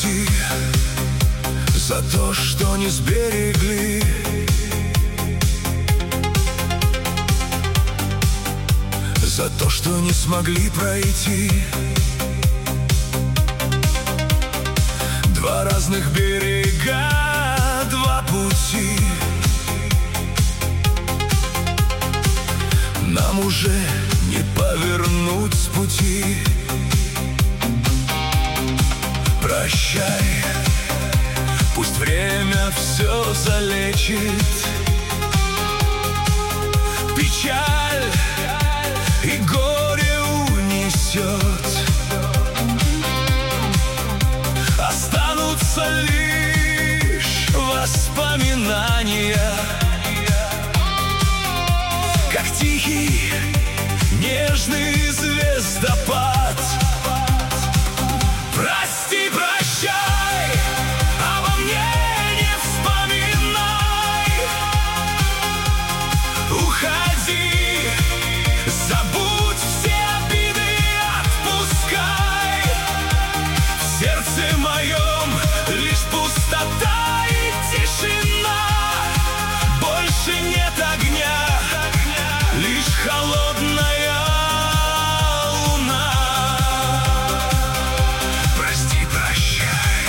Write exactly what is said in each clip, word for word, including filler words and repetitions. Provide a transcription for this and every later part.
пути, за то, что не сберегли. За то, что не смогли пройти. Два разных берега, два пути. Нам уже не повернуть с пути. Прощай, пусть время все залечит. Печаль и горе унесет. Останутся лишь воспоминания, как тихий, нежный звездопад. Прости, прощай, обо мне не вспоминай. Уходи, забудь все обиды, отпускай. В сердце моем лишь пустота и тишина. Больше нет огня, лишь холодная луна. Прости, прощай.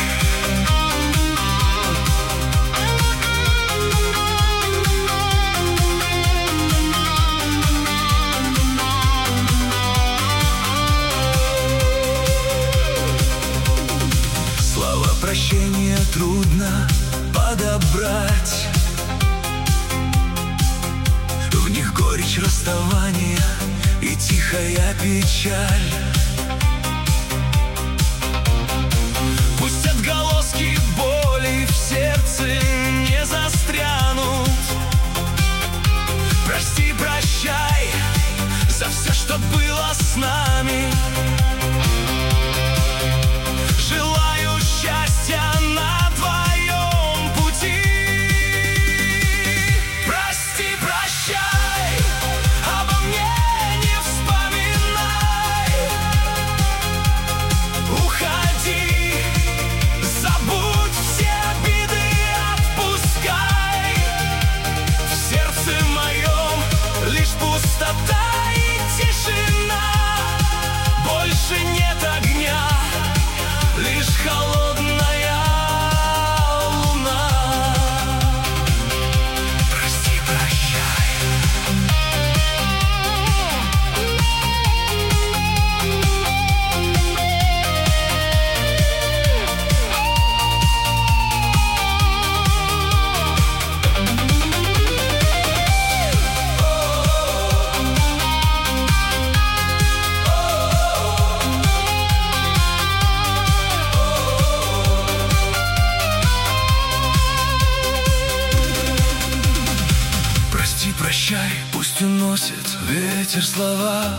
Слова прощения трудно подобрать. В них горечь расставания и тихая печаль. Пусть отголоски боли в сердце не застрянут. Прости, прощай за все, что было с нами. Желаю счастья на твоем пути. Прости, прощай, обо мне не вспоминай. Уходи, забудь все обиды, отпускай. В сердце моем лишь пустота и тишина. Больше нет огня, лишь холодная луна. Прости, прощай. Прости, прощай, пусть уносит ветер слова.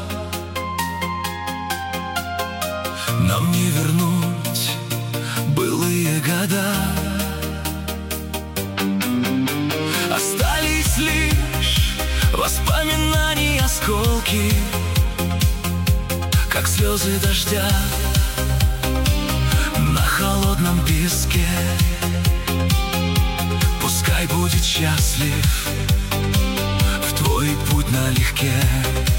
Нам не вернуть былые года. Остались лишь воспоминания, осколки, как слезы дождя на холодном песке. Пускай будет счастлив в твой путь налегке.